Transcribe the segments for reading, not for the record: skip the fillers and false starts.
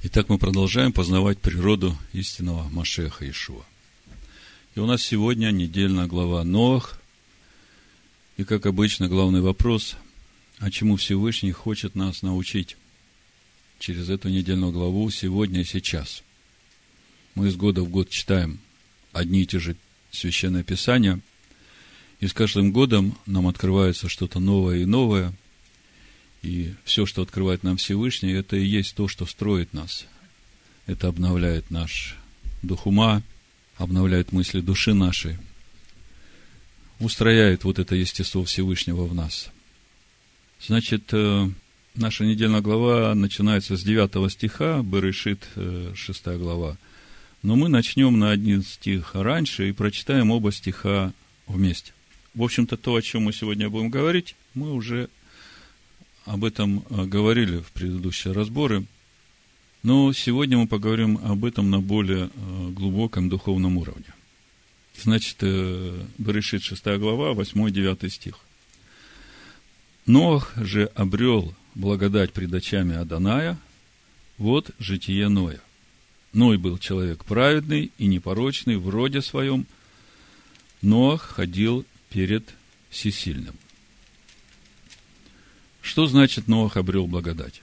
Итак, мы продолжаем познавать природу истинного Машиаха Иешуа. И у нас сегодня недельная глава Ноах. И, как обычно, главный вопрос, а чему Всевышний хочет нас научить через эту недельную главу сегодня и сейчас. Мы из года в год читаем одни и те же священные писания, и с каждым годом нам открывается что-то новое и новое. И все, что открывает нам Всевышний, это и есть то, что строит нас. Это обновляет наш дух ума, обновляет мысли души нашей, устрояет вот это естество Всевышнего в нас. Значит, наша недельная глава начинается с 9 стиха, Берешит, 6 глава. Но мы начнем на один стих раньше и прочитаем оба стиха вместе. В общем-то, то, о чем мы сегодня будем говорить, мы уже об этом говорили в предыдущие разборы, но сегодня мы поговорим об этом на более глубоком духовном уровне. Значит, Берешит 6 глава, 8-9 стих. Ноах же обрел благодать пред очами Адоная, вот житие Ноя. Ной был человек праведный и непорочный в роде своем, Ноах ходил перед Всесильным. Что значит Ноах обрел благодать?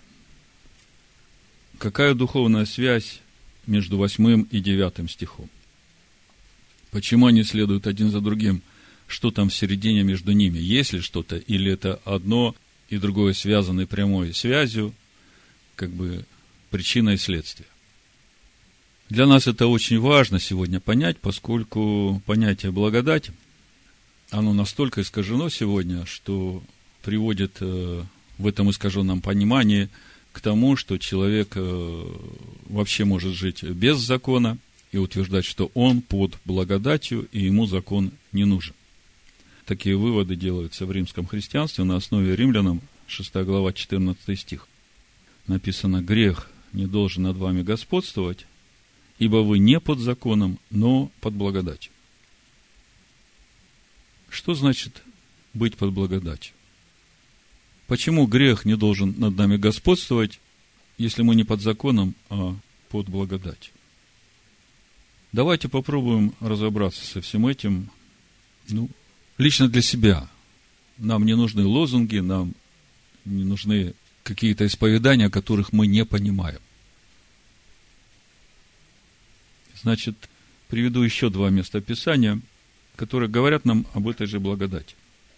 Какая духовная связь между 8 и 9 стихом? Почему они следуют один за другим? Что там в середине между ними? Есть ли что-то? Или это одно и другое связаны прямой связью, как бы причина и следствие? Для нас это очень важно сегодня понять, поскольку понятие благодать, оно настолько искажено сегодня, что приводит в этом искаженном понимании к тому, что человек вообще может жить без закона и утверждать, что он под благодатью, и ему закон не нужен. Такие выводы делаются в римском христианстве на основе Римлянам, 6 глава, 14 стих. Написано: «Грех не должен над вами господствовать, ибо вы не под законом, но под благодатью». Что значит быть под благодатью? Почему грех не должен над нами господствовать, если мы не под законом, а под благодатью? Давайте попробуем разобраться со всем этим, лично для себя. Нам не нужны лозунги, нам не нужны какие-то исповедания, которых мы не понимаем. Значит, приведу еще 2 места Писания, которые говорят нам об этой же благодати.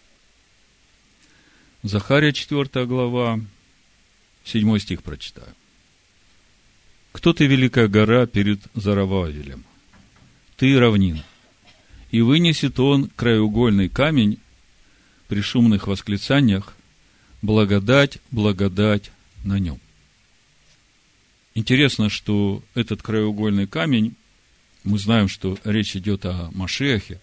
Захария 4 глава, 7 стих прочитаю. «Кто ты, великая гора, перед Зоровавелем? Ты равнина, и вынесет он краеугольный камень при шумных восклицаниях, благодать, благодать на нем». Интересно, что этот краеугольный камень, мы знаем, что речь идет о Машиахе,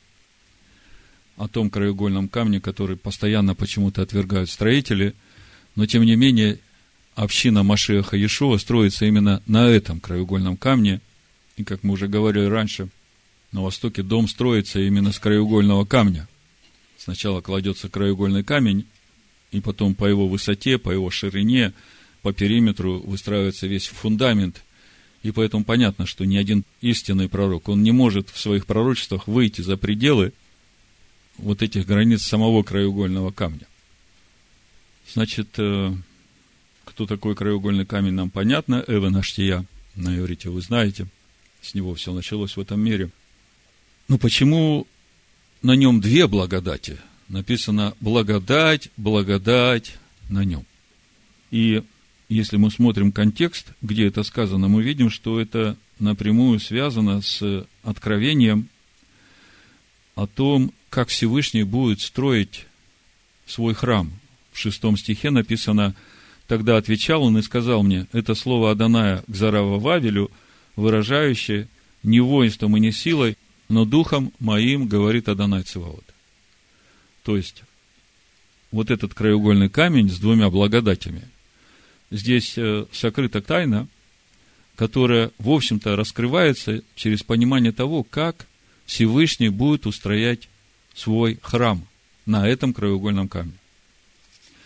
о том краеугольном камне, который постоянно почему-то отвергают строители, но, тем не менее, община Машиаха Иешуа строится именно на этом краеугольном камне. И, как мы уже говорили раньше, на Востоке дом строится именно с краеугольного камня. Сначала кладется краеугольный камень, и потом по его высоте, по его ширине, по периметру выстраивается весь фундамент. И поэтому понятно, что ни один истинный пророк, он не может в своих пророчествах выйти за пределы вот этих границ самого краеугольного камня. Значит, кто такой краеугольный камень, нам понятно. Эвен Аштия, на иврите вы знаете, с него все началось в этом мире. Но почему на нем 2 благодати? Написано благодать, благодать на нем. И если мы смотрим контекст, где это сказано, мы видим, что это напрямую связано с откровением о том, как Всевышний будет строить свой храм. В 6 стихе написано: «Тогда отвечал он и сказал мне», это слово Адоная к Зоровавелю, выражающее не воинством и не силой, но духом моим, говорит Адонай Цеваот. То есть, вот этот краеугольный камень с 2 благодатями, здесь сокрыта тайна, которая, в общем-то, раскрывается через понимание того, как Всевышний будет устроять свой храм на этом краеугольном камне.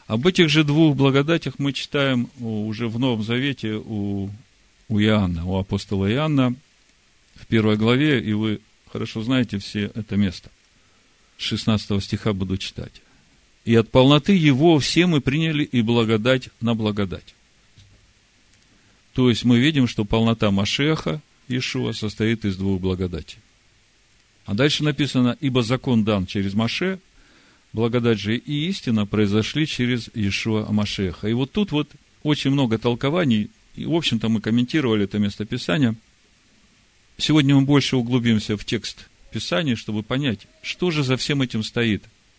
Об этих же двух благодатях мы читаем уже в Новом Завете у Иоанна, у апостола Иоанна, в 1 главе, и вы хорошо знаете все это место. С 16 стиха буду читать. «И от полноты Его все мы приняли и благодать на благодать». То есть мы видим, что полнота Машиаха, Иешуа, состоит из двух благодатей. А дальше написано: «Ибо закон дан через Моше, благодать же и истина произошли через Иешуа Машиаха». И вот тут вот очень много толкований, и, в общем-то, мы комментировали это местописание. Сегодня мы больше углубимся в текст Писания, чтобы понять, что же за всем этим стоит.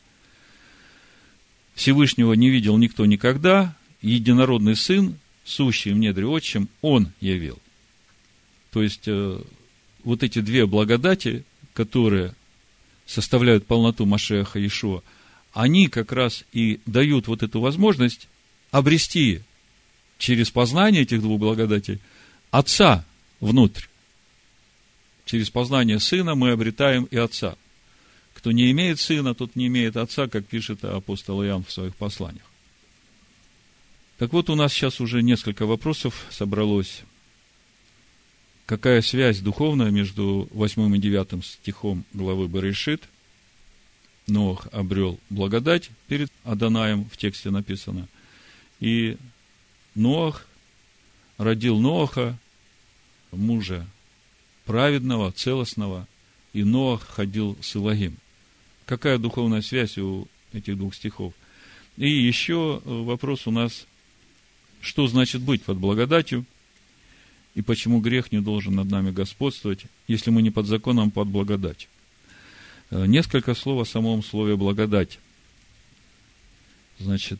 Всевышнего не видел никто никогда, единородный Сын, сущий в недре Отчим, Он явил. То есть, вот эти две благодати, которые составляют полноту Машиаха Иешуа, они как раз и дают вот эту возможность обрести через познание этих двух благодатей Отца внутрь. Через познание Сына мы обретаем и Отца. Кто не имеет Сына, тот не имеет Отца, как пишет апостол Иоанн в своих посланиях. Так вот, у нас сейчас уже несколько вопросов собралось. Какая связь духовная между 8 и 9 стихом главы Берешит? Ноах обрел благодать перед Адонаем, в тексте написано. И Ноах родил Ноаха, мужа праведного, целостного, и Ноах ходил с Илогим. Какая духовная связь у этих двух стихов? И еще вопрос у нас: что значит быть под благодатью, и почему грех не должен над нами господствовать, если мы не под законом, а под благодатью? Несколько слов о самом слове благодать. Значит,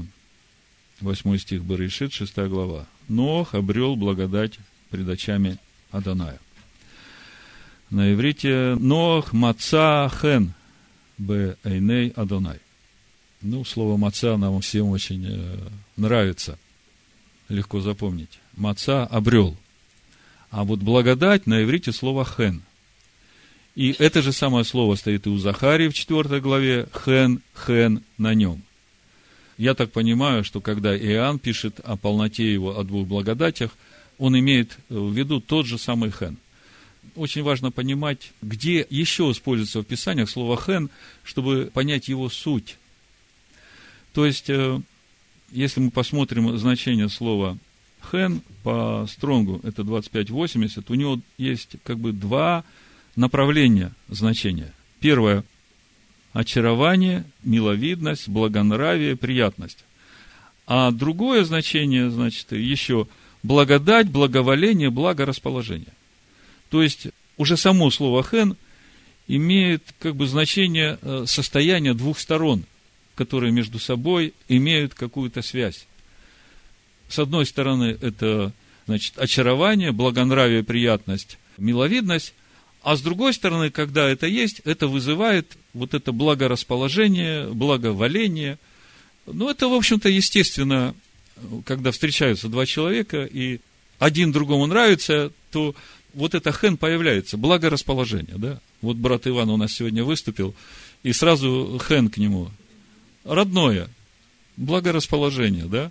8 стих Берешит, 6 глава. Ноах обрел благодать пред очами Адоная. На иврите Ноах маца хен бе эйней Адонай. Слово маца нам всем очень нравится. Легко запомнить. Маца обрел. А вот благодать на иврите слово хен. И это же самое слово стоит и у Захарии в 4 главе. Хен на нем. Я так понимаю, что когда Иоанн пишет о полноте его, о двух благодатях, он имеет в виду тот же самый хен. Очень важно понимать, где еще используется в Писаниях слово хен, чтобы понять его суть. То есть, если мы посмотрим значение слова хен по Стронгу, это 2580, у него есть два направления значения. Первое – очарование, миловидность, благонравие, приятность. А другое значение, еще благодать, благоволение, благорасположение. То есть, уже само слово хен имеет значение состояния двух сторон, которые между собой имеют какую-то связь. С одной стороны, это, очарование, благонравие, приятность, миловидность, а с другой стороны, когда это есть, это вызывает это благорасположение, благоволение. Это, в общем-то, естественно, когда встречаются два человека, и один другому нравится, то это хен появляется, благорасположение, да? Вот брат Иван у нас сегодня выступил, и сразу хен к нему. Родное, благорасположение, да?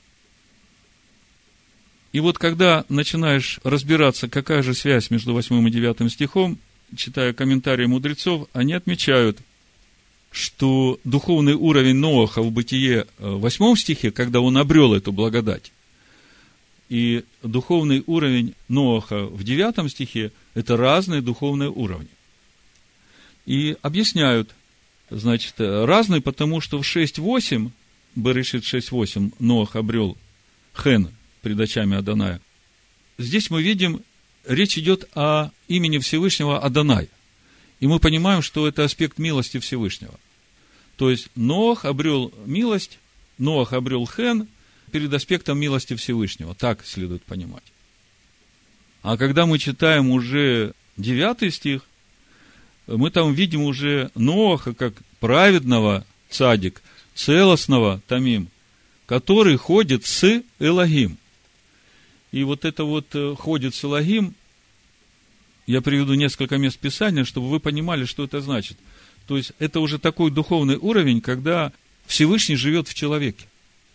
И когда начинаешь разбираться, какая же связь между 8 и 9 стихом, читая комментарии мудрецов, они отмечают, что духовный уровень Ноаха в Бытие 8 стихе, когда он обрел эту благодать, и духовный уровень Ноаха в 9 стихе – это разные духовные уровни. И объясняют, разные, потому что в 6.8, Берешит 6.8, Ноах обрел хен пред очами Адоная. Здесь мы видим, речь идет о имени Всевышнего Адонай. И мы понимаем, что это аспект милости Всевышнего. То есть, Ноах обрел милость, Ноах обрел хен перед аспектом милости Всевышнего. Так следует понимать. А когда мы читаем уже 9 стих, мы там видим уже Ноаха как праведного цадик, целостного тамим, который ходит с Элогим. И это ходит с Элогим, я приведу несколько мест Писания, чтобы вы понимали, что это значит. То есть, это уже такой духовный уровень, когда Всевышний живет в человеке.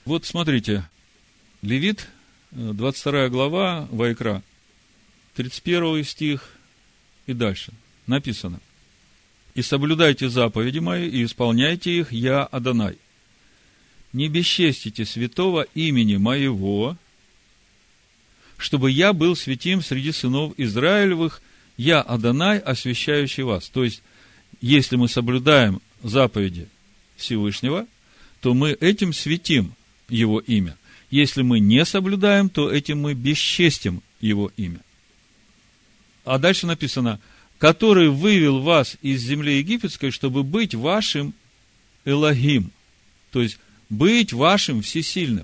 Вот смотрите, Левит, 22 глава, Ваикра, 31 стих и дальше. Написано: «И соблюдайте заповеди мои, и исполняйте их, я Адонай. Не бесчестите святого имени моего, чтобы я был святим среди сынов Израилевых, я Адонай, освящающий вас». То есть, если мы соблюдаем заповеди Всевышнего, то мы этим святим его имя. Если мы не соблюдаем, то этим мы бесчестим его имя. А дальше написано: «Который вывел вас из земли египетской, чтобы быть вашим Элохим». То есть, быть вашим всесильным.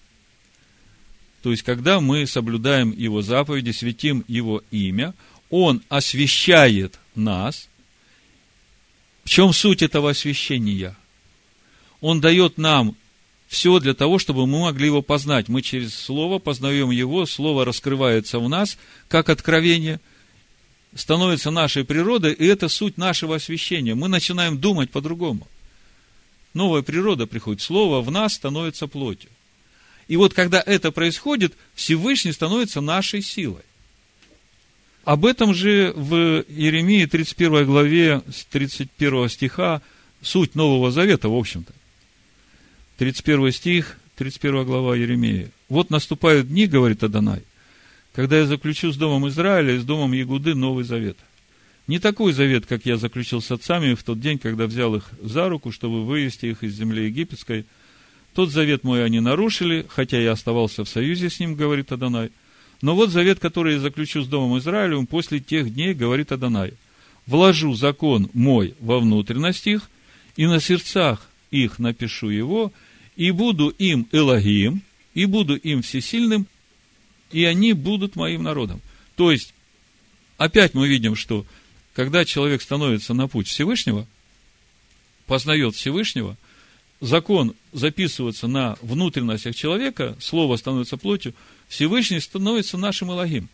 То есть, когда мы соблюдаем его заповеди, святим его имя, он освящает нас. В чем суть этого освящения? Он дает нам все для того, чтобы мы могли его познать. Мы через Слово познаем его, Слово раскрывается в нас, как откровение, становится нашей природой, и это суть нашего освящения. Мы начинаем думать по-другому. Новая природа приходит, Слово в нас становится плотью. И вот когда это происходит, Всевышний становится нашей силой. Об этом же в Иеремии 31 главе с 31 стиха суть Нового Завета, в общем-то. 31 стих, 31 глава Иеремии. «Вот наступают дни, говорит Адонай, когда я заключу с домом Израиля и с домом Ягуды новый завет. Не такой завет, как я заключил с отцами в тот день, когда взял их за руку, чтобы вывести их из земли египетской. Тот завет мой они нарушили, хотя я оставался в союзе с ним, говорит Адонай. Но вот завет, который я заключу с домом Израилевым после тех дней, говорит Адонай. Вложу закон мой во внутренность их, и на сердцах их напишу его, и буду им Элохим, и буду им всесильным, и они будут моим народом». То есть, опять мы видим, что когда человек становится на путь Всевышнего, познает Всевышнего, закон записывается на внутренностях человека, слово становится плотью, Всевышний становится нашим Элохим.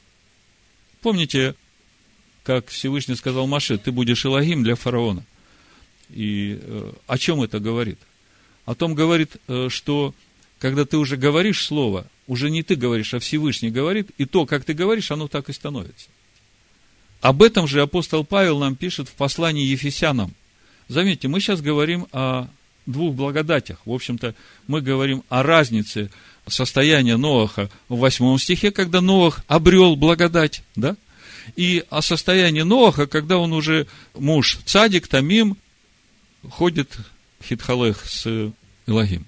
Помните, как Всевышний сказал Моше: ты будешь Элохим для фараона. И о чем это говорит? О том говорит, что когда ты уже говоришь слово, уже не ты говоришь, а Всевышний говорит, и то, как ты говоришь, оно так и становится. Об этом же апостол Павел нам пишет в послании Ефесянам. Заметьте, мы сейчас говорим о двух благодатях. В общем-то, мы говорим о разнице состояния Ноаха в 8 стихе, когда Ноах обрел благодать, да? И о состоянии Ноаха, когда он уже муж цадик, тамим, ходит хитхалех с Элохим.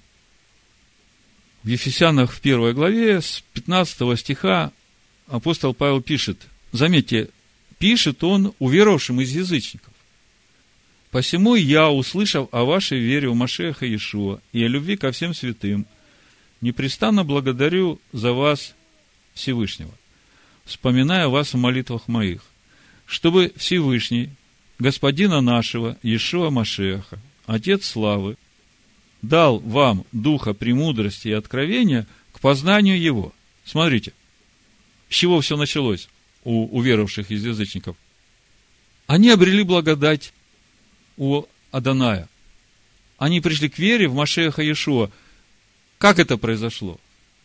В Ефесянах в 1 главе с 15 стиха апостол Павел пишет, заметьте, пишет он уверовавшим из язычников: «Посему я, услышав о вашей вере в Машеха Иешуа и о любви ко всем святым, непрестанно благодарю за вас Всевышнего, вспоминая вас в молитвах моих, чтобы Всевышний, Господина нашего, Иешуа Машеха, Отец славы, дал вам духа премудрости и откровения к познанию Его». Смотрите, с чего все началось у уверовавших из язычников. Они обрели благодать у Адоная. Они пришли к вере в Машеха Иешуа. Как это произошло?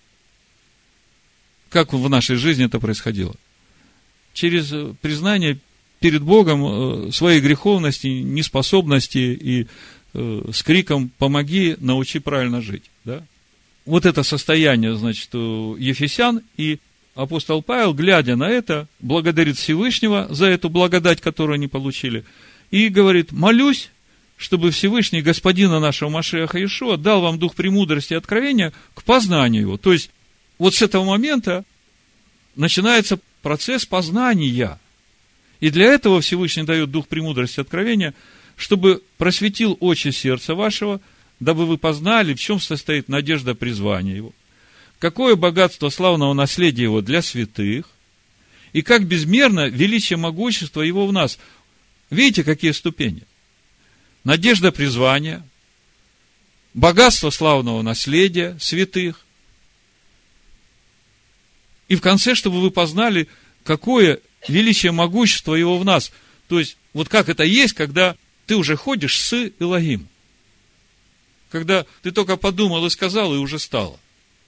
Как в нашей жизни это происходило? Через признание перед Богом своей греховности, неспособности и с криком «помоги, научи правильно жить». Да? Вот это состояние, значит, у ефесян, и апостол Павел, глядя на это, благодарит Всевышнего за эту благодать, которую они получили, и говорит: молюсь, чтобы Всевышний Господина нашего Машеха Иешуа дал вам дух премудрости и откровения к познанию его. То есть, вот с этого момента начинается процесс познания. И для этого Всевышний дает дух премудрости и откровения, чтобы просветил очи сердца вашего, дабы вы познали, в чем состоит надежда призвания его, какое богатство славного наследия его для святых, и как безмерно величие могущества его в нас. Видите, какие ступени? Надежда призвания, богатство славного наследия святых, и в конце, чтобы вы познали, какое величие могущества его в нас. То есть, вот как это есть, когда ты уже ходишь с Элохим. Когда ты только подумал и сказал, и уже стало.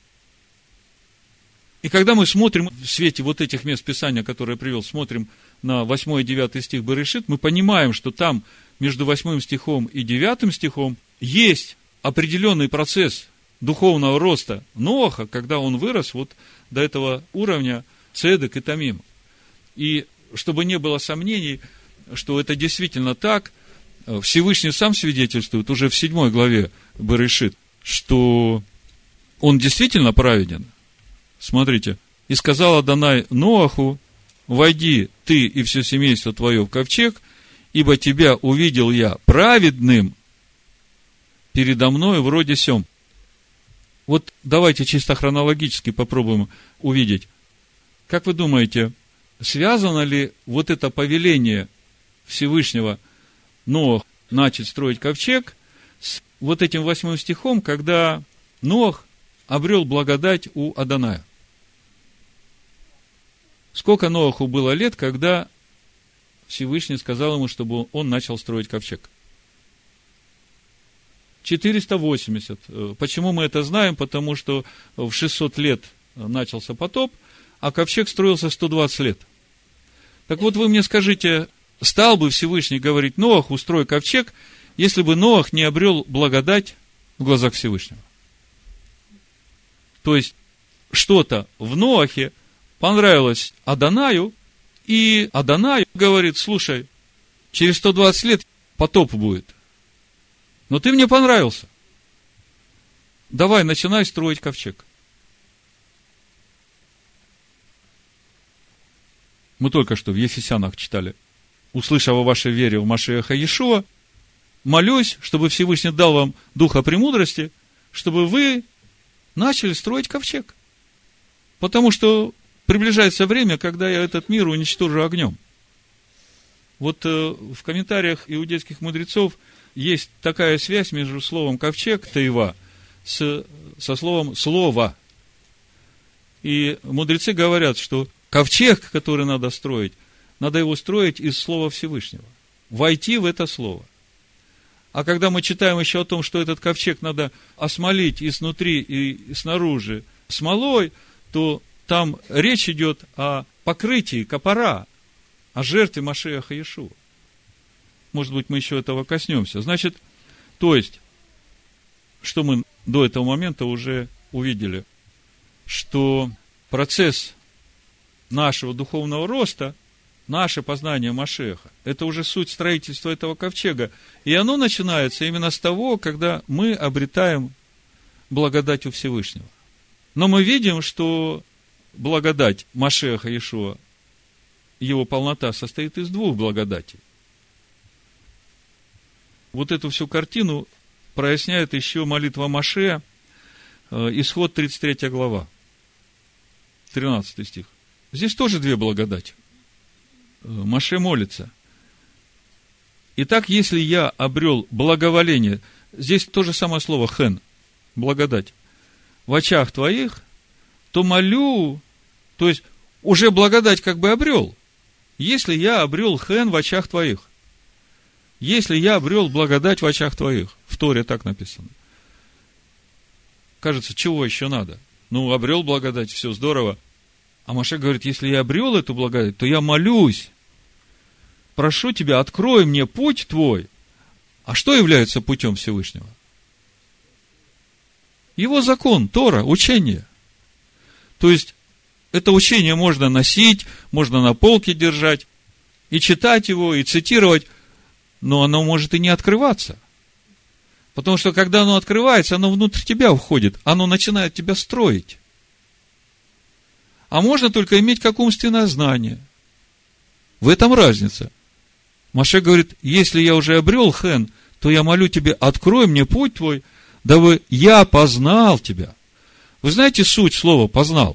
И когда мы смотрим в свете вот этих мест Писания, которые я привел, смотрим на 8 и 9 стих Берешит, мы понимаем, что там между 8 стихом и 9 стихом есть определенный процесс духовного роста Ноаха, когда он вырос вот до этого уровня цедек и тамим. И чтобы не было сомнений, что это действительно так, Всевышний сам свидетельствует уже в 7 главе Берешит, что он действительно праведен. Смотрите. «И сказал Адонай Ноаху: войди ты и все семейство твое в ковчег, ибо тебя увидел я праведным передо мною вроде сем». Вот давайте чисто хронологически попробуем увидеть. Как вы думаете, связано ли вот это повеление Всевышнего Ноах начать строить ковчег с вот этим 8 стихом, когда Ноах обрел благодать у Адоная? Сколько Ноаху было лет, когда Всевышний сказал ему, чтобы он начал строить ковчег? 480. Почему мы это знаем? Потому что в 600 лет начался потоп, а ковчег строился 120 лет. Так вот, вы мне скажите, стал бы Всевышний говорить Ноаху: устрой ковчег, если бы Ноах не обрел благодать в глазах Всевышнего? То есть, что-то в Ноахе понравилось Адонаю, и Адонай говорит: слушай, через 120 лет потоп будет, но ты мне понравился, давай начинай строить ковчег. Мы только что в Ефесянах читали: услышав о вашей вере в Машиаха Иешуа, молюсь, чтобы Всевышний дал вам духа премудрости, чтобы вы начали строить ковчег. Потому что приближается время, когда я этот мир уничтожу огнем. Вот в комментариях иудейских мудрецов есть такая связь между словом ковчег, таива, со словом слово. И мудрецы говорят, что ковчег, который надо строить, надо его строить из слова Всевышнего. Войти в это слово. А когда мы читаем еще о том, что этот ковчег надо осмолить и снутри, и снаружи смолой, то там речь идет о покрытии капара, о жертве Машиаха Иешуа. Может быть, мы еще этого коснемся. Значит, то есть, что мы до этого момента уже увидели, что процесс нашего духовного роста, наше познание Машиаха, это уже суть строительства этого ковчега. И оно начинается именно с того, когда мы обретаем благодать у Всевышнего. Но мы видим, что благодать Машиаха Иешуа, его полнота состоит из 2 благодатей. Вот эту всю картину проясняет еще молитва Моше, Исход 33 глава, 13 стих. Здесь тоже 2 благодати. Моше молится: итак, если я обрел благоволение, здесь то же самое слово хен, благодать, в очах твоих, то молю, то есть уже благодать как бы обрел, если я обрел хен в очах твоих. Если я обрел благодать в очах твоих. В Торе так написано. Кажется, чего еще надо? Ну, обрел благодать, все здорово. А Моше говорит: если я обрел эту благодать, то я молюсь. Прошу тебя, открой мне путь твой. А что является путем Всевышнего? Его закон, Тора, учение. То есть, это учение можно носить, можно на полке держать, и читать его, и цитировать, но оно может и не открываться. Потому что, когда оно открывается, оно внутрь тебя входит, оно начинает тебя строить. А можно только иметь как умственное знание. В этом разница. Моше говорит: если я уже обрел хен, то я молю тебя, открой мне путь твой, дабы я познал тебя. Вы знаете суть слова «познал»?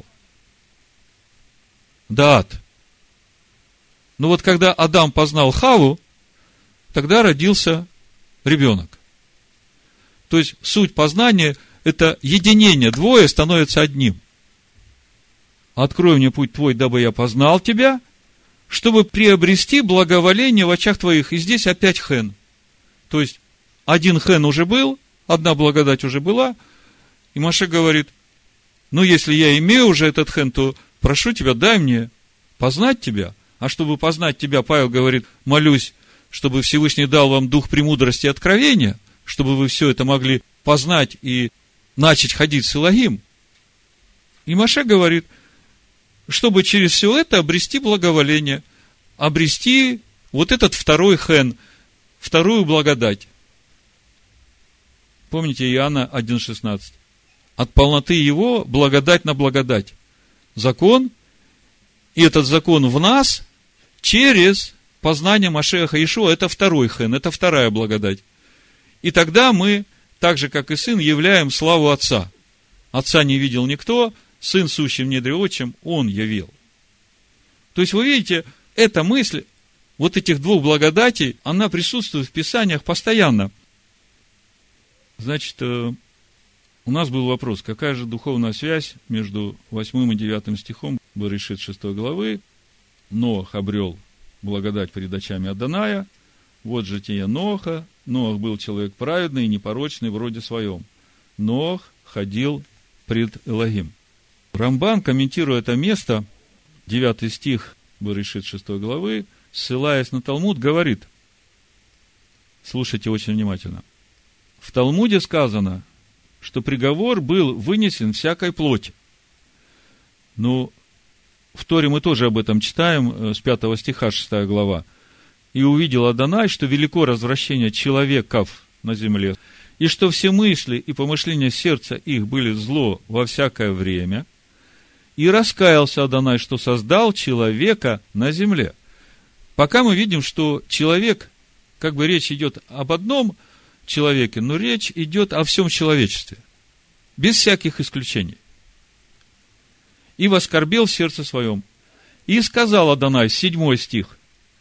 Даат. Ну вот когда Адам познал Хаву, тогда родился ребенок. То есть суть познания – это единение, 2 становятся одним. Открой мне путь твой, дабы я познал тебя, чтобы приобрести благоволение в очах твоих. И здесь опять хен. То есть, 1 хен уже был, одна благодать уже была, и Моше говорит: ну, если я имею уже этот хэн, то прошу тебя, дай мне познать тебя. А чтобы познать тебя, Павел говорит: молюсь, чтобы Всевышний дал вам дух премудрости и откровения, чтобы вы все это могли познать и начать ходить с Элохим. И Моше говорит, чтобы через все это обрести благоволение, обрести вот этот второй хэн, вторую благодать. Помните Иоанна 1,16? От полноты его благодать на благодать. Закон, и этот закон в нас через познание Машиаха Иешуа. Это второй хэн, это вторая благодать. И тогда мы, так же, как и Сын, являем славу Отца. Отца не видел никто, Сын, сущий в недре Отчим, Он явил. То есть, вы видите, эта мысль, вот этих двух благодатей, она присутствует в Писаниях постоянно. Значит, у нас был вопрос, какая же духовная связь между 8 и 9 стихом Берешит 6 главы. Ноах обрел благодать перед очами Адоная. Вот житие Ноаха. Ноах был человек праведный и непорочный в роде своем. Ноах ходил пред Элохим. Рамбан, комментируя это место, 9 стих Берешит 6 главы, ссылаясь на Талмуд, говорит, слушайте очень внимательно. В Талмуде сказано, что приговор был вынесен всякой плоти. Ну, в Торе мы тоже об этом читаем, с 5 стиха, 6 глава. «И увидел Адонай, что велико развращение человеков на земле, и что все мысли и помышления сердца их были зло во всякое время, и раскаялся Адонай, что создал человека на земле». Пока мы видим, что человек, как бы речь идет об одном человеке, но речь идет о всем человечестве, без всяких исключений. «И воскорбел в сердце своем, и сказал Адонай», 7 стих,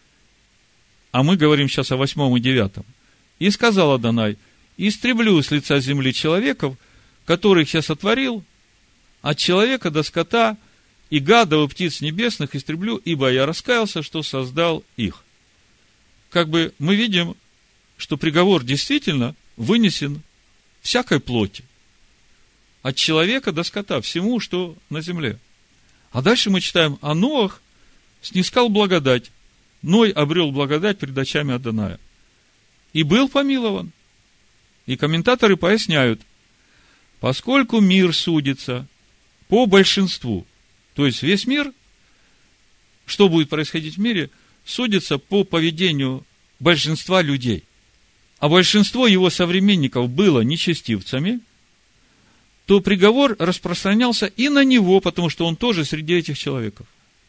а мы говорим сейчас о 8 и 9. «И сказал Адонай, истреблю с лица земли человеков, которых я сотворил, от человека до скота, и гадов, и птиц небесных истреблю, ибо я раскаялся, что создал их». Как бы мы видим, что приговор действительно вынесен всякой плоти, от человека до скота, всему, что на земле. А дальше мы читаем, а Ноах снискал благодать. Ной обрел благодать пред очами Адоная. И был помилован. И комментаторы поясняют, поскольку мир судится по большинству, то есть весь мир, что будет происходить в мире, судится по поведению большинства людей. А большинство его современников было нечестивцами, то приговор распространялся и на него, потому что он тоже среди этих человеков.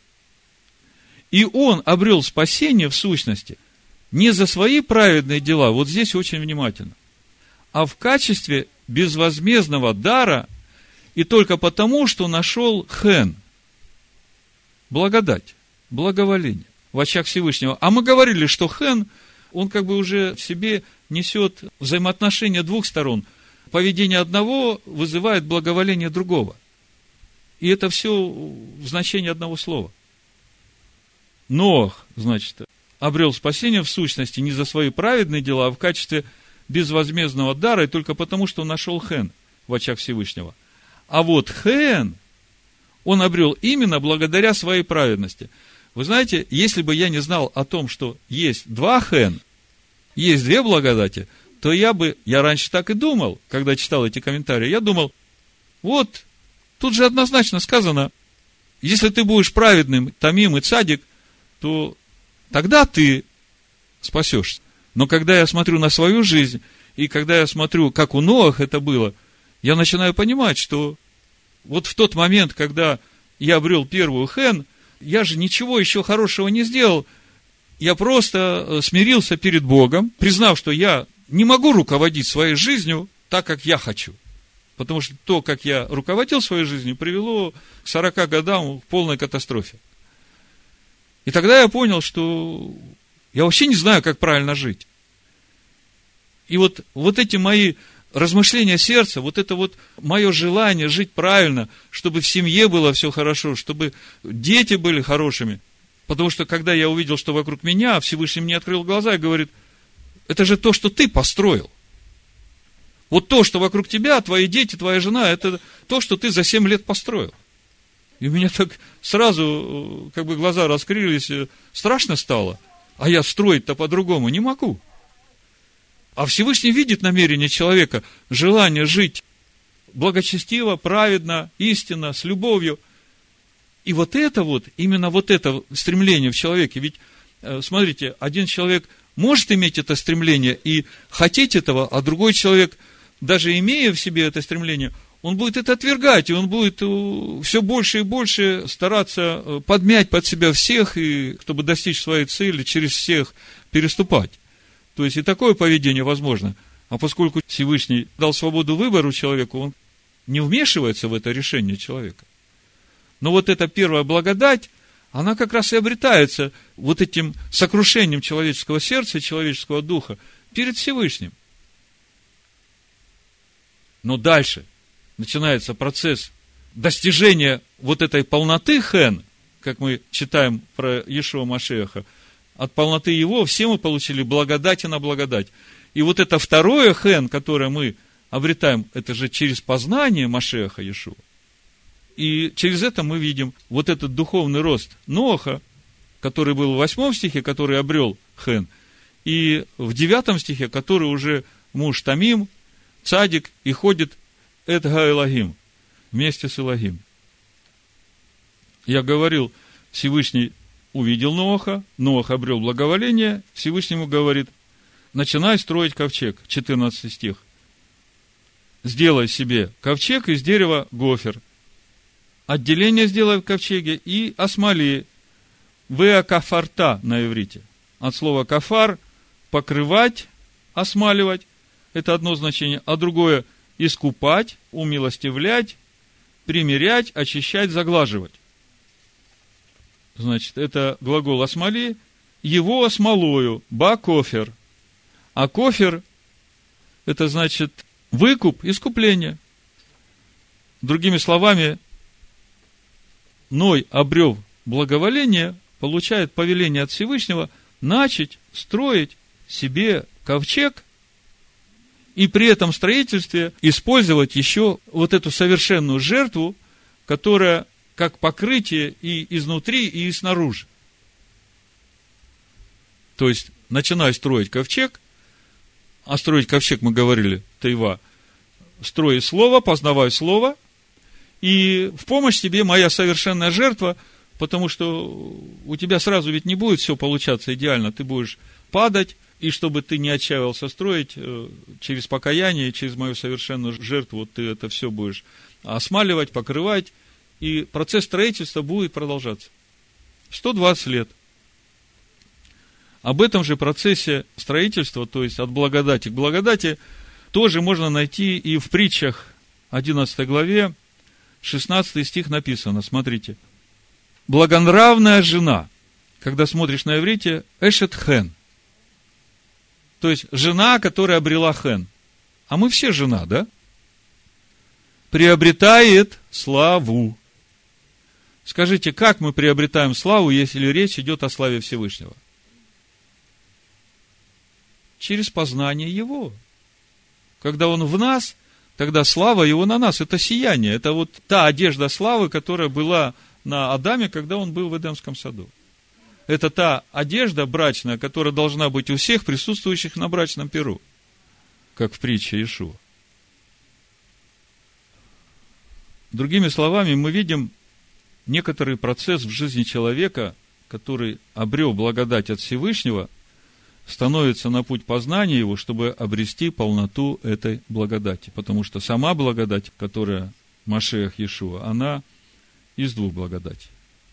И он обрел спасение в сущности не за свои праведные дела, вот здесь очень внимательно, а в качестве безвозмездного дара и только потому, что нашел хэн, благодать, благоволение в очах Всевышнего. А мы говорили, что хэн, он как бы уже в себе несет взаимоотношения двух сторон. Поведение одного вызывает благоволение другого. И это все в значении одного слова. Ноах, значит, обрел спасение в сущности не за свои праведные дела, а в качестве безвозмездного дара, и только потому, что он нашел хэн в очах Всевышнего. А вот хэн он обрел именно благодаря своей праведности. Вы знаете, если бы я не знал о том, что есть два хэн, есть две благодати, то я раньше так и думал, когда читал эти комментарии, я думал, вот, тут же однозначно сказано, если ты будешь праведным, тамим и цадик, то тогда ты спасешься. Но когда я смотрю на свою жизнь, и когда я смотрю, как у Ноаха это было, я начинаю понимать, что вот в тот момент, когда я обрел первую хэн, я же ничего еще хорошего не сделал. Я просто смирился перед Богом, признав, что я не могу руководить своей жизнью так, как я хочу. Потому что то, как я руководил своей жизнью, привело к 40 годам в полной катастрофе. И тогда я понял, что я вообще не знаю, как правильно жить. И вот эти мои размышления сердца, вот это вот мое желание жить правильно, чтобы в семье было все хорошо, чтобы дети были хорошими. Потому что, когда я увидел, что вокруг меня, Всевышний мне открыл глаза и говорит, это же то, что ты построил. Вот то, что вокруг тебя, твои дети, твоя жена, это то, что ты за 7 лет построил. И у меня так сразу, глаза раскрылись, страшно стало. А я строить-то по-другому не могу. А Всевышний видит намерение человека, желание жить благочестиво, праведно, истинно, с любовью. И именно это стремление в человеке. Ведь, смотрите, один человек может иметь это стремление и хотеть этого, а другой человек, даже имея в себе это стремление, он будет это отвергать, и он будет все больше и больше стараться подмять под себя всех, и чтобы достичь своей цели, через всех переступать. То есть, и такое поведение возможно. А поскольку Всевышний дал свободу выбору человеку, он не вмешивается в это решение человека. Но эта первая благодать, она как раз и обретается этим сокрушением человеческого сердца и человеческого духа перед Всевышним. Но дальше начинается процесс достижения этой полноты хен, как мы читаем про Иешуа Машиаха. От полноты его все мы получили благодать на благодать. И это второе хен, которое мы обретаем, это же через познание Машиаха Иешуа. И через это мы видим этот духовный рост Ноаха, который был в 8 стихе, который обрел хен, и в 9 стихе, который уже муж Тамим, цадик, и ходит эт га Элогим, вместе с Элогим. Я говорил, Всевышний увидел Ноаха, Ноах обрел благоволение, Всевышнему говорит: начинай строить ковчег, 14 стих. Сделай себе ковчег из дерева гофер. Отделение сделай в ковчеге и осмоли. Веакафарта на иврите. От слова кафар – покрывать, осмаливать. Это одно значение. А другое – искупать, умилостивлять, примирять, очищать, заглаживать. Значит, это глагол осмоли. Его осмолою, ба-кофер. А кофер – это значит выкуп, искупление. Другими словами, Ной, обрев благоволение, получает повеление от Всевышнего начать строить себе ковчег и при этом строительстве использовать еще эту совершенную жертву, которая как покрытие и изнутри, и снаружи. То есть, начинай строить ковчег, а строить ковчег, мы говорили, тейва, строй слово, познавай слово, и в помощь тебе моя совершенная жертва, потому что у тебя сразу ведь не будет все получаться идеально, ты будешь падать, и чтобы ты не отчаивался строить, через покаяние, через мою совершенную жертву ты это все будешь осмаливать, покрывать, и процесс строительства будет продолжаться. 120 лет. Об этом же процессе строительства, то есть от благодати к благодати, тоже можно найти и в притчах 11 главе, 16 стих написано, смотрите. Благонравная жена, когда смотришь на иврите, эшет хен. То есть жена, которая обрела хен. А мы все жена, да? Приобретает славу. Скажите, как мы приобретаем славу, если речь идет о славе Всевышнего? Через познание Его. Когда Он в нас, тогда слава Его на нас. Это сияние. Это та одежда славы, которая была на Адаме, когда он был в Эдемском саду. Это та одежда брачная, которая должна быть у всех присутствующих на брачном пиру, как в притче Иешуа. Другими словами, мы видим некоторый процесс в жизни человека, который обрел благодать от Всевышнего, становится на путь познания его, чтобы обрести полноту этой благодати. Потому что сама благодать, которая Машиах Иешуа, она из двух благодатей.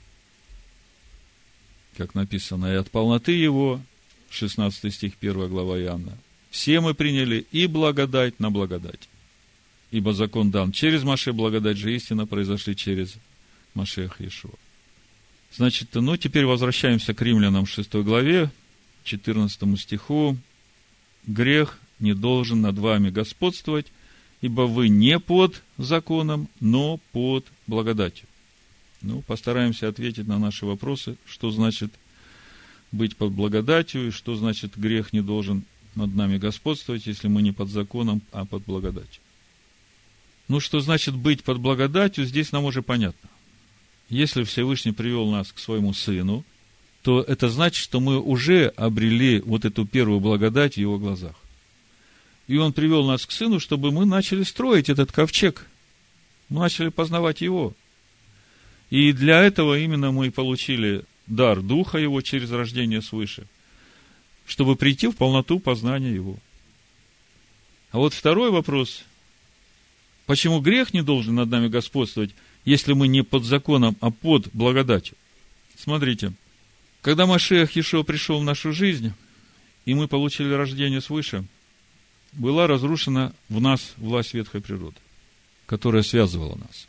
Как написано, и от полноты его, 16 стих, 1 глава Иоанна, все мы приняли и благодать на благодать. Ибо закон дан через Машех, благодать же истина произошли через Машиах Иешуа. Значит, теперь возвращаемся к Римлянам 6 главе, 14 стиху. Грех не должен над вами господствовать, ибо вы не под законом, но под благодатью. Постараемся ответить на наши вопросы, что значит быть под благодатью, и что значит грех не должен над нами господствовать, если мы не под законом, а под благодатью. Ну, что значит быть под благодатью, здесь нам уже понятно. Если Всевышний привел нас к своему Сыну, то это значит, что мы уже обрели вот эту первую благодать в Его глазах. И Он привел нас к Сыну, чтобы мы начали строить этот ковчег. Мы начали познавать Его. И для этого именно мы получили дар Духа Его через рождение свыше, чтобы прийти в полноту познания Его. А вот второй вопрос. Почему грех не должен над нами господствовать, если мы не под законом, а под благодатью? Смотрите, когда Машиах Иешуа пришел в нашу жизнь, и мы получили рождение свыше, была разрушена в нас власть ветхой природы, которая связывала нас.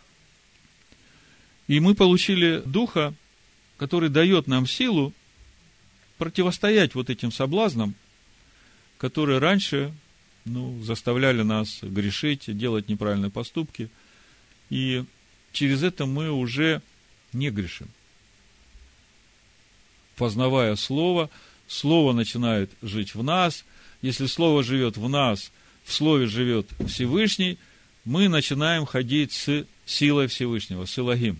И мы получили Духа, который дает нам силу противостоять вот этим соблазнам, которые раньше заставляли нас грешить, делать неправильные поступки. И через это мы уже не грешим. Познавая Слово, Слово начинает жить в нас. Если Слово живет в нас, в Слове живет Всевышний, мы начинаем ходить с силой Всевышнего, с Элохим.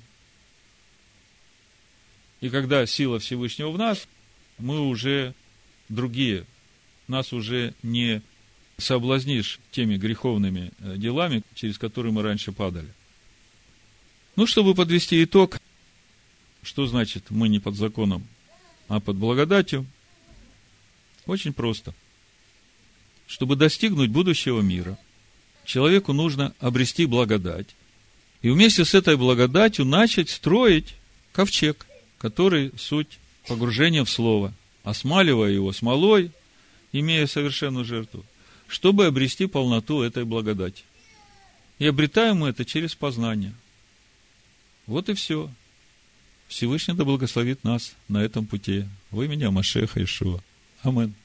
И когда сила Всевышнего в нас, мы уже другие. Нас уже не соблазнишь теми греховными делами, через которые мы раньше падали. Чтобы подвести итог, что значит мы не под законом, а под благодатью? Очень просто. Чтобы достигнуть будущего мира, человеку нужно обрести благодать, и вместе с этой благодатью начать строить ковчег, который суть погружения в Слово, осмаливая его смолой, имея совершенную жертву, чтобы обрести полноту этой благодати. И обретаем мы это через познание. Вот и все. Всевышний да благословит нас на этом пути. Во имя Машиаха Иешуа. Амин.